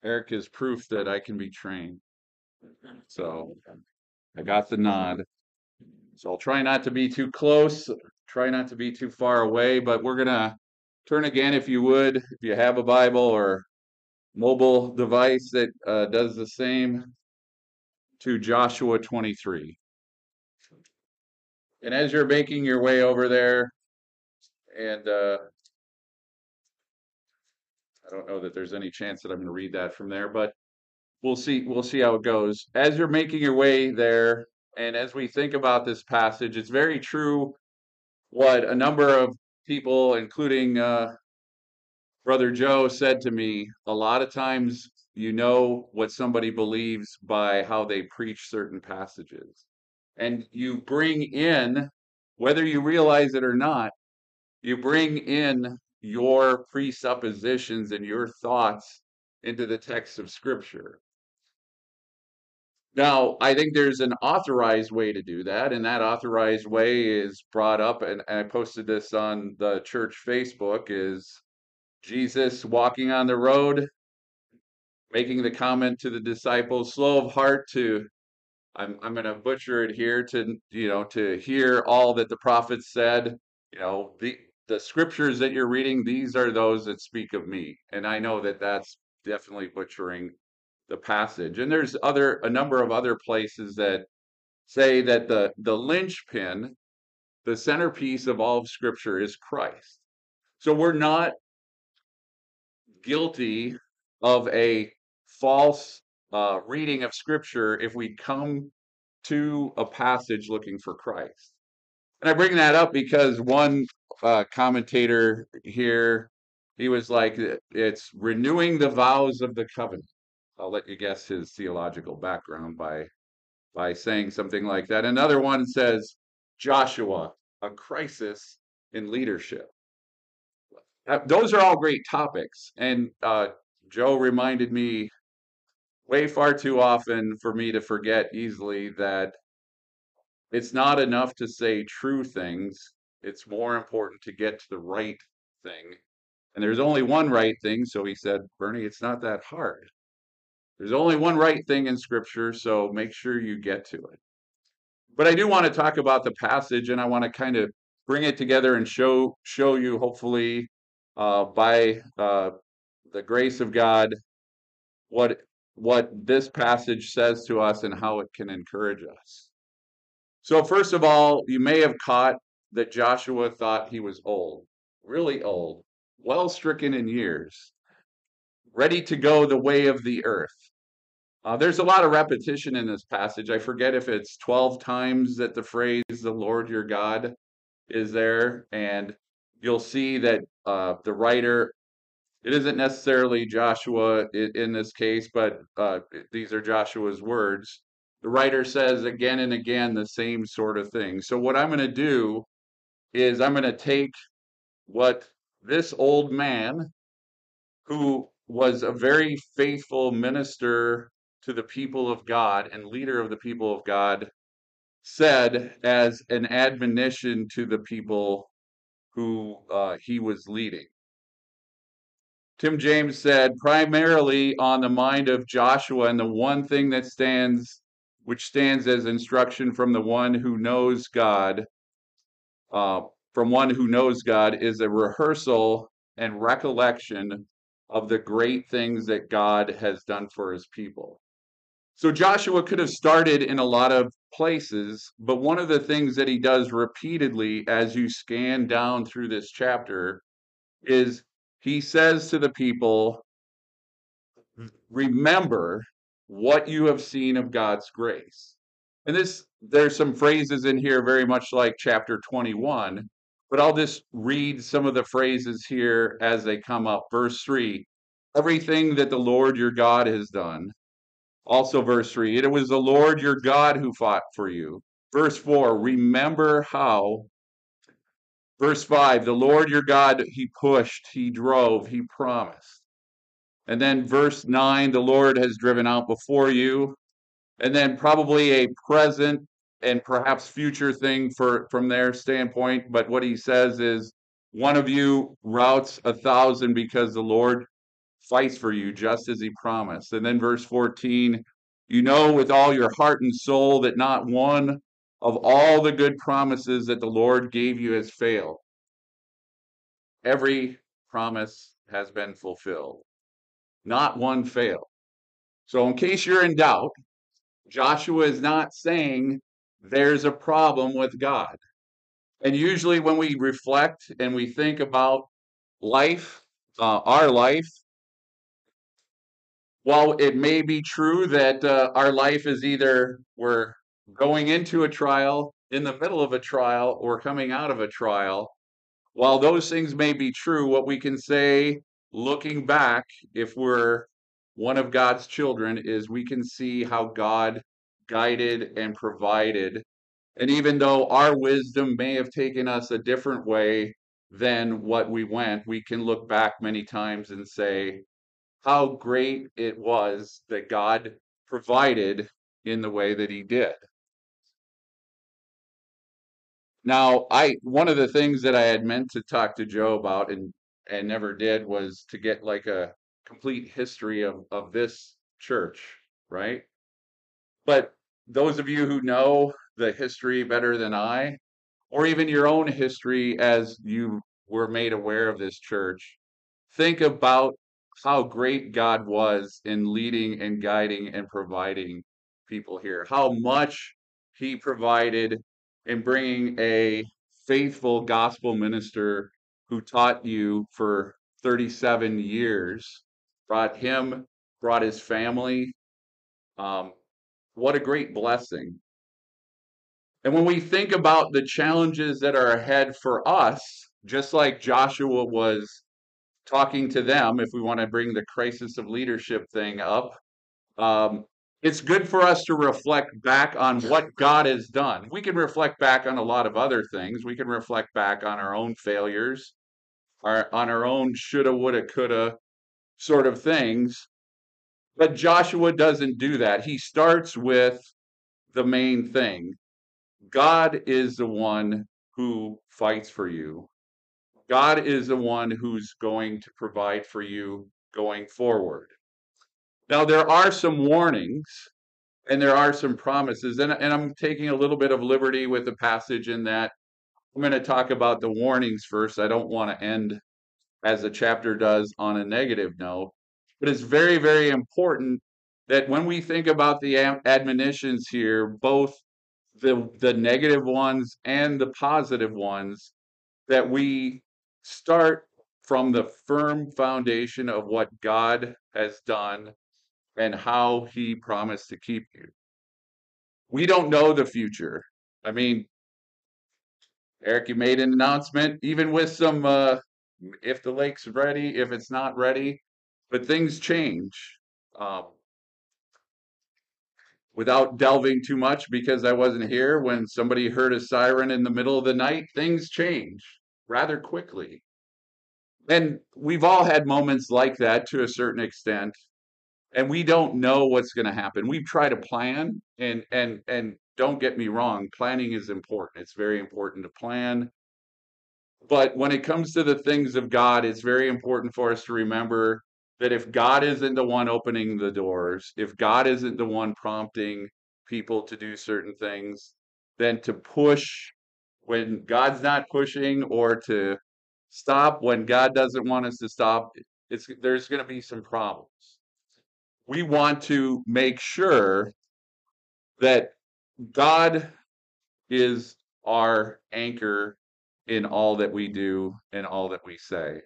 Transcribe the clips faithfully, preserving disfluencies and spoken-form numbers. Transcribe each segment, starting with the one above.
Eric is proof that I can be trained. So I got the nod. So I'll try not to be too close, try not to be too far away, but we're going to turn again, if you would, if you have a Bible or mobile device that uh, does the same, to Joshua twenty-three. And as you're making your way over there, and uh, I don't know that there's any chance that I'm going to read that from there, but we'll see. We'll see how it goes. As you're making your way there, and as we think about this passage, it's very true what a number of people, including uh, Brother Joe, said to me. A lot of times, you know what somebody believes by how they preach certain passages, and you bring in, whether you realize it or not, you bring in your presuppositions and your thoughts into the text of Scripture. Now, I think there's an authorized way to do that, and that authorized way is brought up, and, and I posted this on the church Facebook, is Jesus walking on the road, making the comment to the disciples, slow of heart to, I'm, I'm going to butcher it here, to, you know, to hear all that the prophets said, you know, the, the scriptures that you're reading, these are those that speak of me. And I know that that's definitely butchering the passage. And there's other, a number of other places that say that the, the linchpin, the centerpiece of all of scripture is Christ. So we're not guilty of a false uh, reading of scripture if we come to a passage looking for Christ. And I bring that up because one uh, commentator here, he was like, it's renewing the vows of the covenant. I'll let you guess his theological background by by saying something like that. Another one says, Joshua, a crisis in leadership. Uh, those are all great topics. And uh, Joe reminded me way far too often for me to forget easily that it's not enough to say true things. It's more important to get to the right thing. And there's only one right thing. So he said, Bernie, it's not that hard. There's only one right thing in Scripture, so make sure you get to it. But I do want to talk about the passage, and I want to kind of bring it together and show show you, hopefully, uh, by uh, the grace of God, what what this passage says to us and how it can encourage us. So first of all, you may have caught that Joshua thought he was old, really old, well stricken in years, ready to go the way of the earth. Uh, there's a lot of repetition in this passage. I forget if it's twelve times that the phrase, the Lord your God, is there. And you'll see that uh, the writer, it isn't necessarily Joshua in, in this case, but uh, these are Joshua's words. The writer says again and again the same sort of thing. So what I'm going to do is I'm going to take what this old man, who was a very faithful minister to the people of God and leader of the people of God, said as an admonition to the people who uh, he was leading. Tim James said, primarily on the mind of Joshua, and the one thing that stands, which stands as instruction from the one who knows God, uh, from one who knows God, is a rehearsal and recollection of the great things that God has done for his people. So Joshua could have started in a lot of places, but one of the things that he does repeatedly as you scan down through this chapter is he says to the people, remember what you have seen of God's grace. And this, there's some phrases in here very much like chapter twenty-one, but I'll just read some of the phrases here as they come up. Verse three, everything that the Lord your God has done. Also verse three, it was the Lord your God who fought for you. Verse four, remember how. Verse five, the Lord your God, he pushed, he drove, he promised. And then verse nine, the Lord has driven out before you. And then probably a present and perhaps future thing for from their standpoint. But what he says is, one of you routs a thousand because the Lord fights for you just as he promised. And then verse fourteen, you know with all your heart and soul that not one of all the good promises that the Lord gave you has failed. Every promise has been fulfilled. Not one failed. So in case you're in doubt, Joshua is not saying there's a problem with God. And usually when we reflect and we think about life, uh, our life, while it may be true that uh, our life is either we're going into a trial, in the middle of a trial, or coming out of a trial, while those things may be true, what we can say looking back, if we're one of God's children, is we can see how God guided and provided. And even though our wisdom may have taken us a different way than what we went, we can look back many times and say how great it was that God provided in the way that he did. Now, I one of the things that I had meant to talk to Joe about and and never did was to get like a complete history of of this church, right? But those of you who know the history better than I, or even your own history as you were made aware of this church, think about how great God was in leading and guiding and providing people here, how much he provided in bringing a faithful gospel minister who taught you for thirty-seven years, brought him, brought his family. Um, what a great blessing. And when we think about the challenges that are ahead for us, just like Joshua was talking to them, if we want to bring the crisis of leadership thing up, um, it's good for us to reflect back on what God has done. We can reflect back on a lot of other things. We can reflect back on our own failures, our, on our own shoulda, woulda, coulda sort of things. But Joshua doesn't do that. He starts with the main thing. God is the one who fights for you. God is the one who's going to provide for you going forward. Now, there are some warnings and there are some promises, and, and I'm taking a little bit of liberty with the passage in that I'm going to talk about the warnings first. I don't want to end as the chapter does on a negative note, but it's very, very important that when we think about the admonitions here, both the the negative ones and the positive ones, that we start from the firm foundation of what God has done and how he promised to keep you. We don't know the future. I mean, Eric, you made an announcement, even with some, uh, if the lake's ready, if it's not ready, but things change. Um, without delving too much, because I wasn't here, when somebody heard a siren in the middle of the night, things change rather quickly. And we've all had moments like that to a certain extent, and we don't know what's going to happen. We try to plan, and and and don't get me wrong, planning is important. It's very important to plan. But when it comes to the things of God, it's very important for us to remember that if God isn't the one opening the doors, if God isn't the one prompting people to do certain things, then to push when God's not pushing, or to stop when God doesn't want us to stop, it's there's going to be some problems. We want to make sure that God is our anchor in all that we do and all that we say.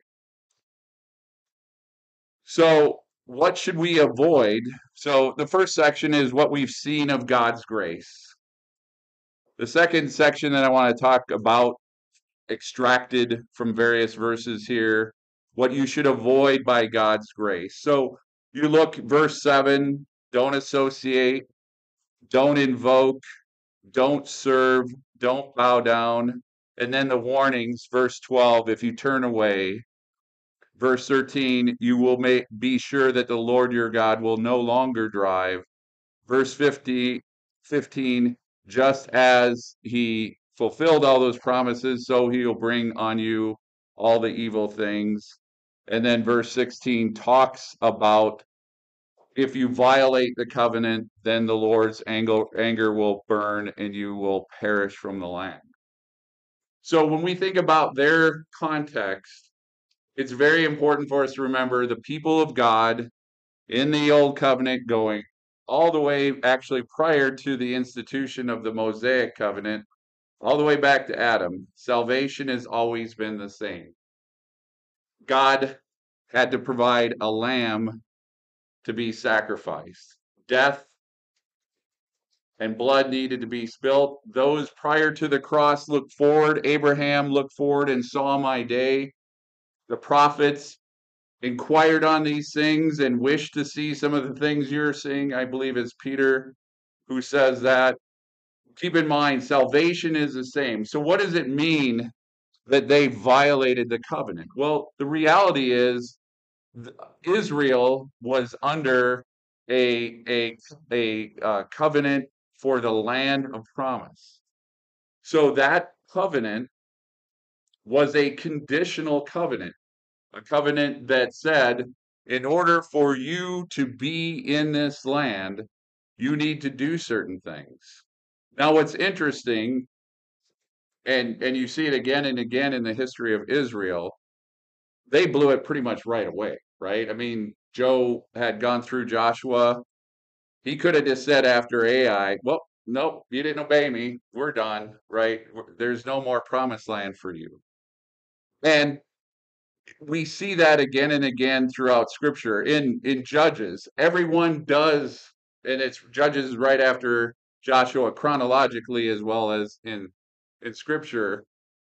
So, what should we avoid? So, the first section is what we've seen of God's grace. The second section that I want to talk about, extracted from various verses here, what you should avoid by God's grace. So, you look, verse seven, don't associate, don't invoke, don't serve, don't bow down. And then the warnings, verse twelve, if you turn away. Verse thirteen, you will make, be sure that the Lord your God will no longer drive. Verse fifty, fifteen, just as he fulfilled all those promises, so he'll bring on you all the evil things. And then verse sixteen talks about if you violate the covenant, then the Lord's anger, anger will burn and you will perish from the land. So when we think about their context, it's very important for us to remember the people of God in the old covenant going all the way actually prior to the institution of the Mosaic covenant, all the way back to Adam. Salvation has always been the same. God had to provide a lamb to be sacrificed. Death and blood needed to be spilt. Those prior to the cross looked forward. Abraham looked forward and saw my day. The prophets inquired on these things and wished to see some of the things you're seeing. I believe it's Peter who says that. Keep in mind, salvation is the same. So what does it mean that they violated the covenant? Well, the reality is Israel was under a a a uh, covenant for the land of promise. So that covenant was a conditional covenant, a covenant that said, in order for you to be in this land, you need to do certain things. Now, what's interesting, and and you see it again and again in the history of Israel, they blew it pretty much right away, right? I mean, Joe had gone through Joshua. He could have just said after Ai, well, nope, you didn't obey me. We're done, right? There's no more promised land for you. And we see that again and again throughout Scripture. In in Judges, everyone does, and it's Judges right after Joshua chronologically as well as in in Scripture.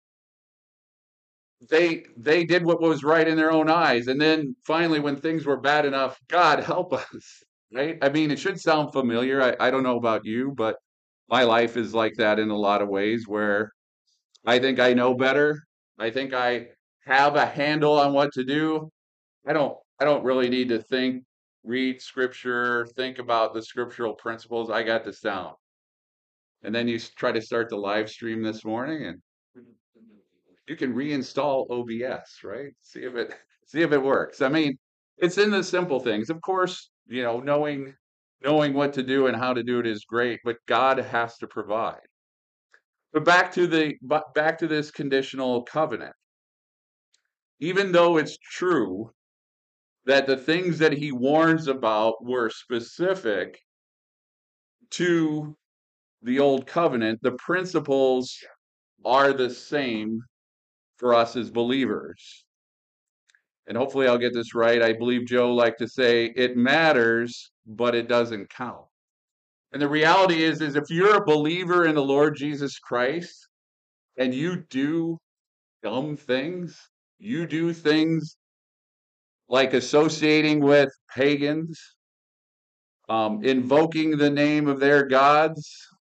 They they did what was right in their own eyes, and then finally, when things were bad enough, God help us, right? I mean, it should sound familiar. I, I don't know about you, but my life is like that in a lot of ways, where I think I know better. I think I have a handle on what to do. I don't I don't really need to think, read scripture, think about the scriptural principles. I got this down. And then you s- try to start the live stream this morning and you can reinstall O B S, right? See if it see if it works. I mean, it's in the simple things. Of course, you know, knowing knowing what to do and how to do it is great, but God has to provide. But back to the but back to this conditional covenant. Even though it's true that the things that he warns about were specific to the old covenant, the principles are the same for us as believers. And hopefully I'll get this right. I believe Joe liked to say it matters, but it doesn't count. And the reality is, is if you're a believer in the Lord Jesus Christ and you do dumb things, you do things like associating with pagans, um, invoking the name of their gods,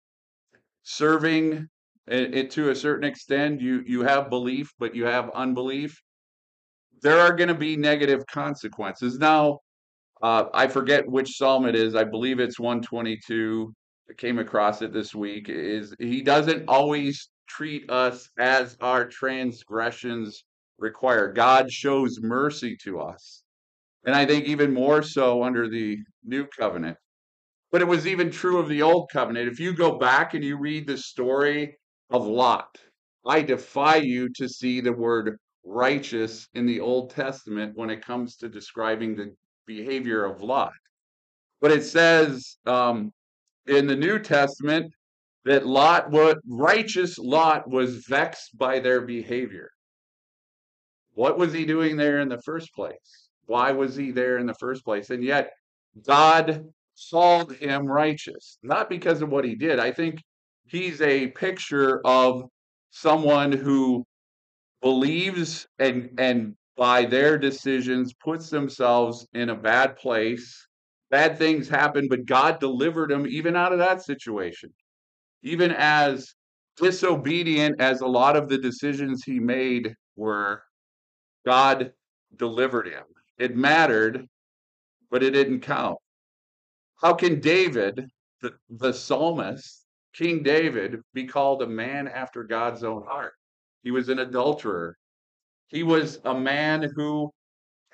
serving it, it to a certain extent, you you have belief, but you have unbelief. There are going to be negative consequences. Now, uh, I forget which psalm it is. I believe it's one twenty-two. I came across it this week. Is he doesn't always treat us as our transgressions require. God shows mercy to us. And I think even more so under the new covenant. But it was even true of the old covenant. If you go back and you read the story of Lot, I defy you to see the word righteous in the Old Testament when it comes to describing the behavior of Lot. But it says um, in the New Testament that Lot, what righteous Lot was vexed by their behavior. What was he doing there in the first place? Why was he there in the first place? And yet, God called him righteous, not because of what he did. I think he's a picture of someone who believes and and by their decisions puts themselves in a bad place. Bad things happen, but God delivered him even out of that situation. Even as disobedient as a lot of the decisions he made were, God delivered him. It mattered, but it didn't count. How can David, the, the psalmist, King David, be called a man after God's own heart? He was an adulterer. He was a man who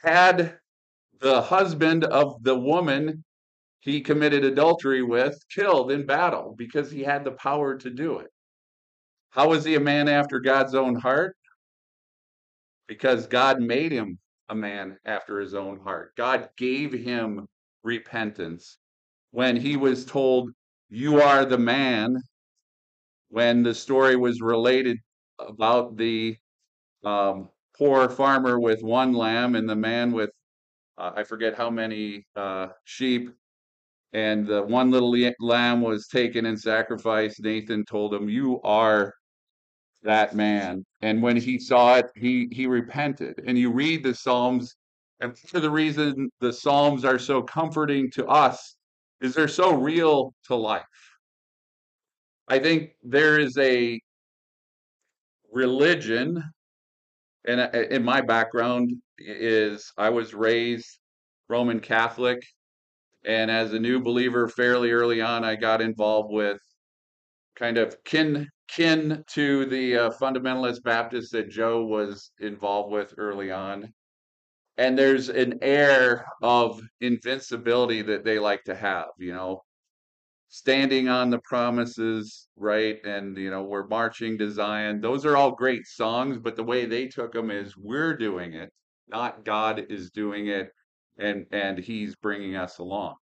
had the husband of the woman he committed adultery with killed in battle because he had the power to do it. How was he a man after God's own heart? Because God made him a man after his own heart. God gave him repentance when he was told, "You are the man," when the story was related about the um, poor farmer with one lamb and the man with, uh, I forget how many uh, sheep, and the one little lamb was taken and sacrificed. Nathan told him, "You are that man." And when he saw it, he he repented. And you read the Psalms, and for the reason the Psalms are so comforting to us is they're so real to life. I think there is a religion, and in my background is I was raised Roman Catholic, and as a new believer fairly early on, I got involved with kind of kin kin to the uh, fundamentalist Baptists that Joe was involved with early on. And there's an air of invincibility that they like to have, you know, standing on the promises, right? And, you know, we're marching to Zion. Those are all great songs, but the way they took them is we're doing it, not God is doing it, and and he's bringing us along.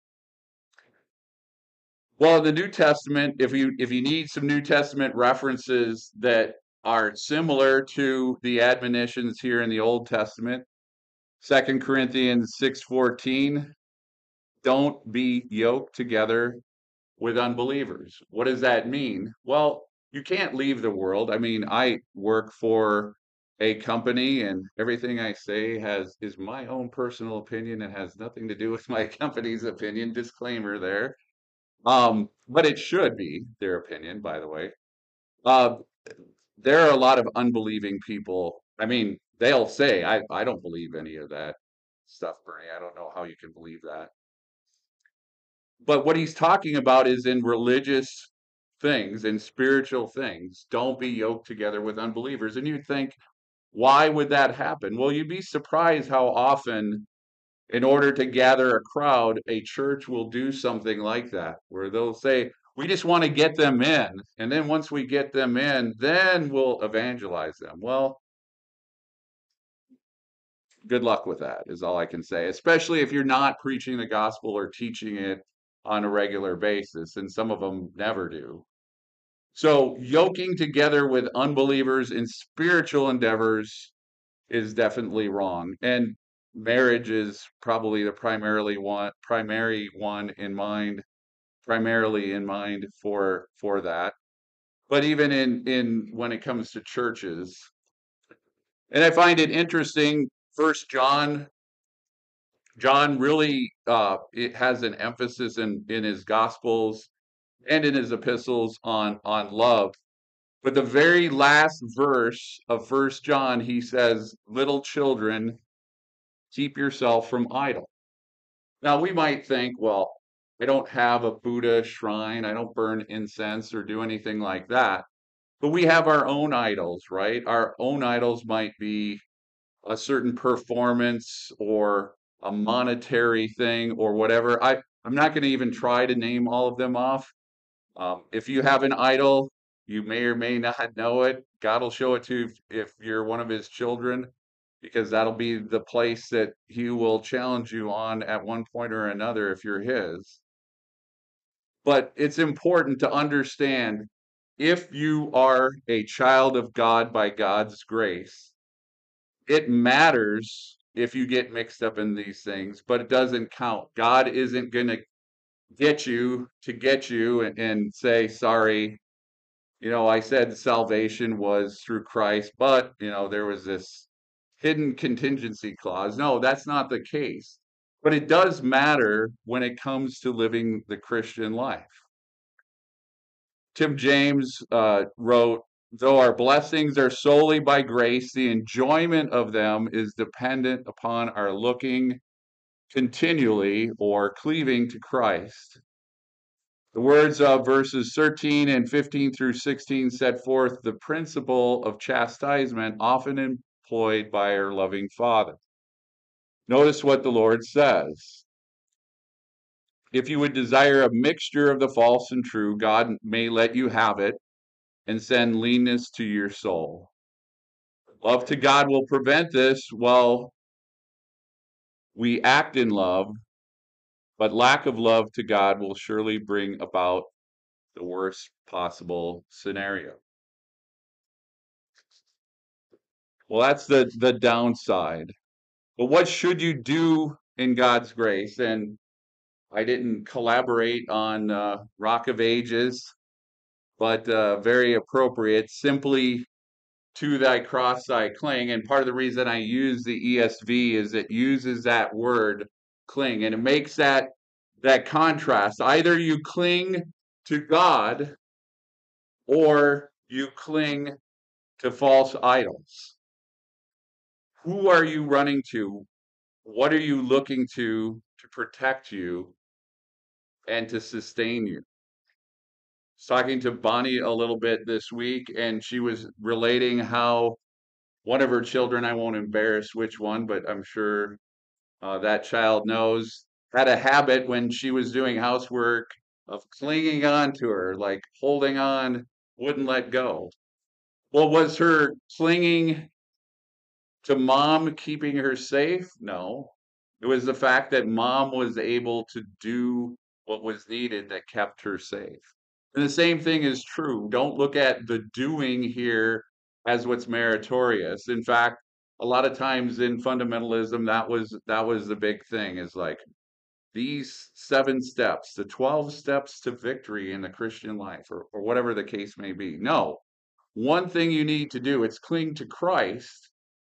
Well, the New Testament, if you if you need some New Testament references that are similar to the admonitions here in the Old Testament, Second Corinthians six fourteen, don't be yoked together with unbelievers. What does that mean? Well, you can't leave the world. I mean, I work for a company and everything I say has is my own personal opinion and has nothing to do with my company's opinion. Disclaimer there. Um, but it should be their opinion, by the way. Uh, there are a lot of unbelieving people. I mean, they'll say, I, I don't believe any of that stuff, Bernie. I don't know how you can believe that. But what he's talking about is in religious things and spiritual things. Don't be yoked together with unbelievers. And you'd think, why would that happen? Well, you'd be surprised how often, in order to gather a crowd, a church will do something like that, where they'll say, we just want to get them in. And then once we get them in, then we'll evangelize them. Well, good luck with that, is all I can say, especially if you're not preaching the gospel or teaching it on a regular basis. And some of them never do. So, yoking together with unbelievers in spiritual endeavors is definitely wrong. And marriage is probably the primarily one primary one in mind, primarily in mind for for that. But even in in when it comes to churches, and I find it interesting, First John, John really uh, it has an emphasis in in his gospels and in his epistles on on love. But the very last verse of First John, he says, "Little children, keep yourself from idol." Now, we might think, well, I don't have a Buddha shrine, I don't burn incense or do anything like that. But we have our own idols, right? Our own idols might be a certain performance or a monetary thing or whatever. I, I'm not going to even try to name all of them off. Um, if you have an idol, you may or may not know it. God will show it to you if, if you're one of his children, because that'll be the place that he will challenge you on at one point or another if you're his. But it's important to understand, if you are a child of God by God's grace, it matters if you get mixed up in these things, but it doesn't count. God isn't going to get you to get you and, and say, sorry, you know, I said salvation was through Christ, but, you know, there was this hidden contingency clause. No, that's not the case. But it does matter when it comes to living the Christian life. Tim James uh, wrote, though our blessings are solely by grace, the enjoyment of them is dependent upon our looking continually or cleaving to Christ. The words of verses thirteen and fifteen through sixteen set forth the principle of chastisement often employed by our loving Father. Notice what the Lord says. If you would desire a mixture of the false and true, God may let you have it and send leanness to your soul. Love to God will prevent this while we act in love, but lack of love to God will surely bring about the worst possible scenario. Well, that's the, the downside. But what should you do in God's grace? And I didn't collaborate on uh, Rock of Ages, but uh, very appropriate. Simply to thy cross I cling. And part of the reason I use the E S V is it uses that word cling, and it makes that that contrast. Either you cling to God or you cling to false idols. Who are you running to? What are you looking to to protect you and to sustain you? I was talking to Bonnie a little bit this week, and she was relating how one of her children, I won't embarrass which one, but I'm sure uh, that child knows, had a habit when she was doing housework of clinging on to her, like holding on, wouldn't let go. Well, was her clinging to mom keeping her safe? No. It was the fact that mom was able to do what was needed that kept her safe. And the same thing is true. Don't look at the doing here as what's meritorious. In fact, a lot of times in fundamentalism, that was that was the big thing, is like these seven steps, the twelve steps to victory in the Christian life, or, or whatever the case may be. No. One thing you need to do is cling to Christ,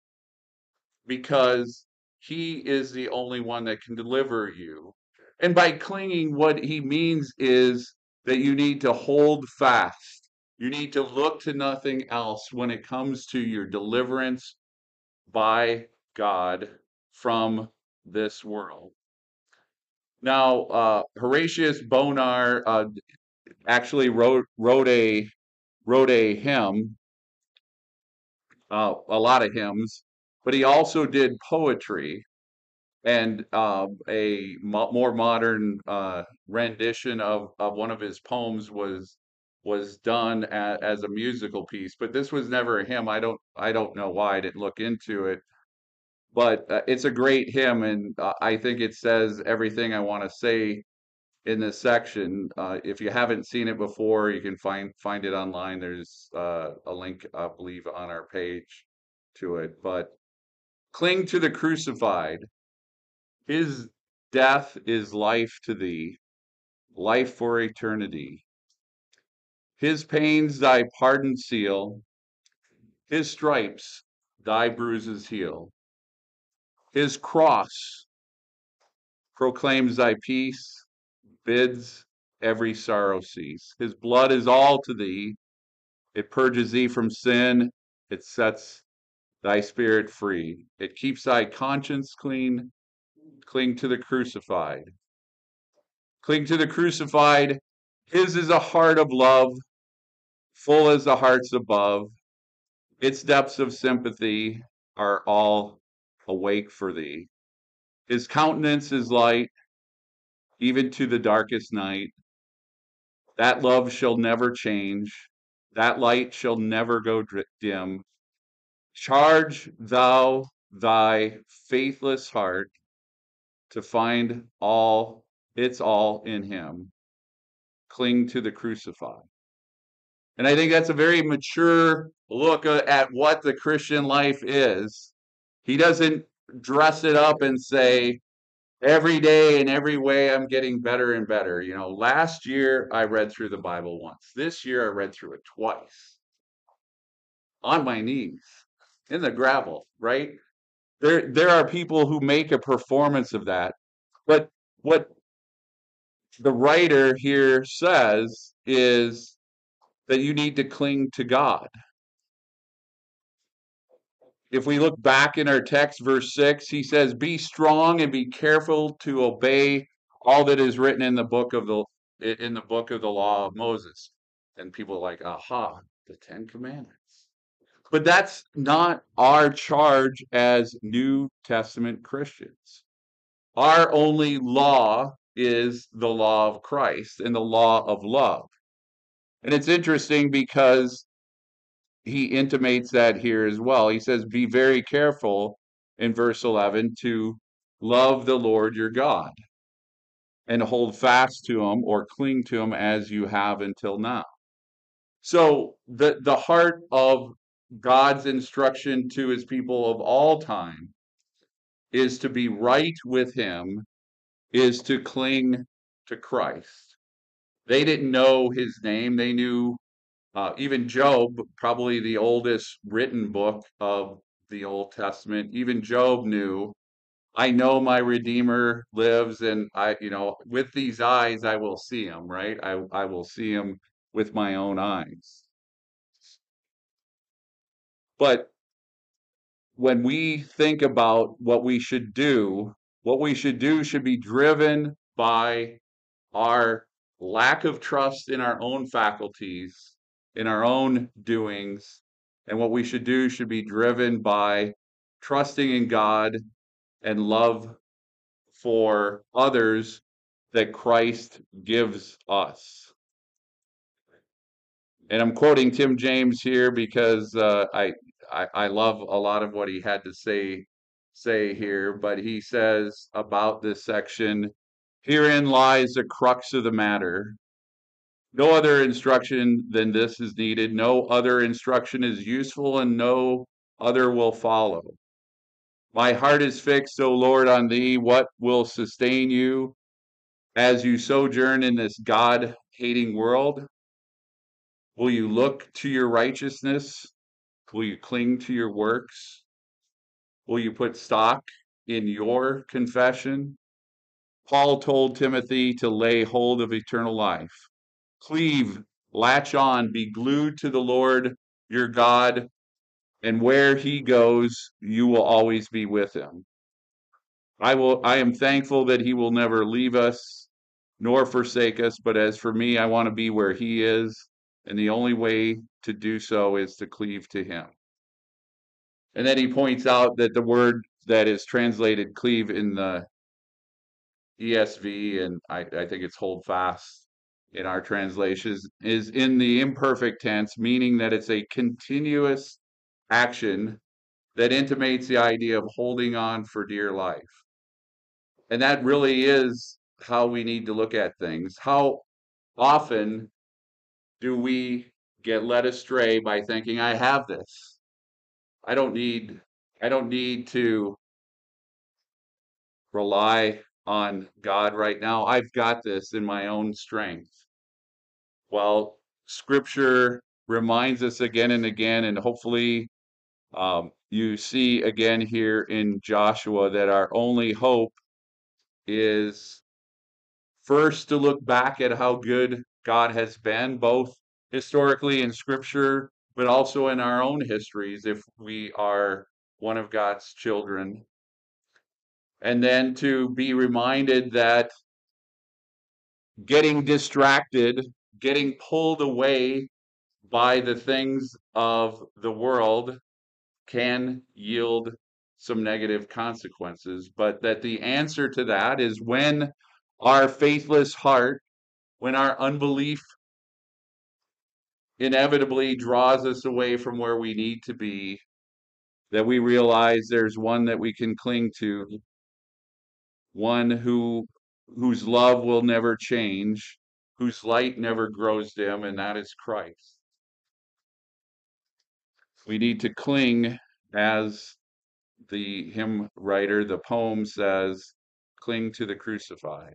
because he is the only one that can deliver you. And by clinging, what he means is that you need to hold fast. You need to look to nothing else when it comes to your deliverance by God from this world. Now, uh, Horatius Bonar uh, actually wrote wrote a wrote a hymn, uh, a lot of hymns, but he also did poetry. And uh, a mo- more modern uh, rendition of, of one of his poems was was done a, as a musical piece. But this was never a hymn. I don't I don't know why. I didn't look into it. But uh, it's a great hymn, and uh, I think it says everything I want to say in this section. Uh, if you haven't seen it before, you can find find it online. There's uh, a link, I believe, on our page to it. But cling to the crucified. His death is life to thee, life for eternity. His pains thy pardon seal, his stripes thy bruises heal. His cross proclaims thy peace, bids every sorrow cease. His blood is all to thee, it purges thee from sin, it sets thy spirit free, it keeps thy conscience clean. Cling to the crucified. Cling to the crucified. His is a heart of love, full as the hearts above. Its depths of sympathy are all awake for thee. His countenance is light, even to the darkest night. That love shall never change. That light shall never go dim. Charge thou thy faithless heart to find all its all in him. Cling to the crucified. And I think that's a very mature look at what the Christian life is. He doesn't dress it up and say, every day in every way I'm getting better and better. You know, last year I read through the Bible once. This year I read through it twice on my knees in the gravel, right? There there are people who make a performance of that. But what the writer here says is that you need to cling to God. If we look back in our text, verse six, he says, be strong and be careful to obey all that is written in the book of the in the book of the law of Moses. And people are like, aha, the Ten Commandments. But that's not our charge as New Testament Christians. Our only law is the law of Christ and the law of love. And it's interesting because he intimates that here as well. He says, be very careful in verse eleven to love the Lord your God and hold fast to him or cling to him as you have until now. So the, the heart of God's instruction to his people of all time is to be right with him, is to cling to Christ. They didn't know his name. They knew uh, even Job, probably the oldest written book of the Old Testament. Even Job knew, I know my Redeemer lives, and I, you know, with these eyes I will see him, right? I, I will see him with my own eyes. But when we think about what we should do, what we should do should be driven by our lack of trust in our own faculties, in our own doings, and what we should do should be driven by trusting in God and love for others that Christ gives us. And I'm quoting Tim James here because uh, I, I I love a lot of what he had to say say here, but he says about this section, herein lies the crux of the matter. No other instruction than this is needed. No other instruction is useful, and no other will follow. My heart is fixed, O Lord, on thee. What will sustain you as you sojourn in this God-hating world? Will you look to your righteousness? Will you cling to your works? Will you put stock in your confession? Paul told Timothy to lay hold of eternal life. Cleave, latch on, be glued to the Lord your God, and where he goes, you will always be with him. I will I am thankful that he will never leave us nor forsake us, but as for me, I want to be where he is, and the only way to do so is to cleave to him. And then he points out that the word that is translated cleave in the E S V, and I, I think it's hold fast in our translations, is in the imperfect tense, meaning that it's a continuous action that intimates the idea of holding on for dear life. And that really is how we need to look at things. How often do we get led astray by thinking, I have this. I don't need I don't need to rely on God right now. I've got this in my own strength. Well, scripture reminds us again and again, and hopefully um, you see again here in Joshua that our only hope is first to look back at how good God has been, both historically in scripture, but also in our own histories if we are one of God's children. And then to be reminded that getting distracted, getting pulled away by the things of the world can yield some negative consequences, but that the answer to that is when our faithless heart, when our unbelief inevitably draws us away from where we need to be, that we realize there's one that we can cling to, one who whose love will never change, whose light never grows dim, and that is Christ. We need to cling, as the hymn writer, the poem says, cling to the crucified.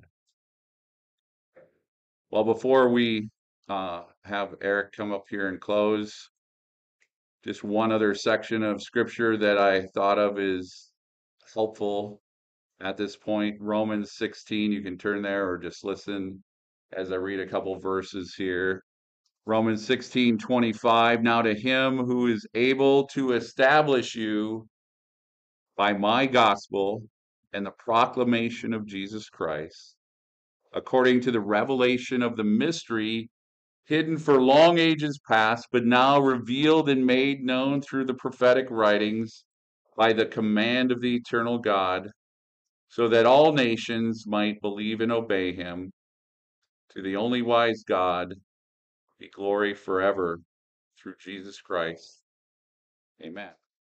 Well, before we uh, have Eric come up here and close, just one other section of scripture that I thought of is helpful at this point. Romans sixteen, you can turn there or just listen as I read a couple verses here. Romans sixteen twenty-five. Now to him who is able to establish you by my gospel and the proclamation of Jesus Christ, according to the revelation of the mystery hidden for long ages past, but now revealed and made known through the prophetic writings by the command of the eternal God, so that all nations might believe and obey him. To the only wise God be glory forever through Jesus Christ. Amen.